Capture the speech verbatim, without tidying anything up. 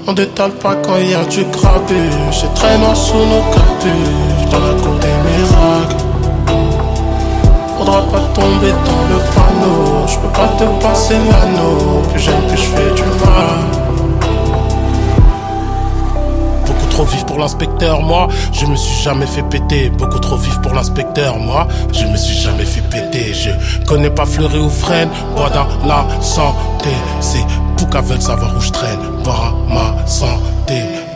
On détale pas quand y a du grabuge. C'est très noir sous nos capuches. Dans la cour des miracles. Faudra pas tomber dans le panneau. Je peux pas te passer l'anneau. Plus j'aime, plus je fais du mal. Beaucoup trop vif pour l'inspecteur, moi. Je me suis jamais fait péter. Beaucoup trop vif pour l'inspecteur, moi. Je me suis jamais fait péter. Je connais pas Fleury ou Freine. Bois dans la santé. C'est pour qu'avec savoir où je traîne. Boire à ma santé.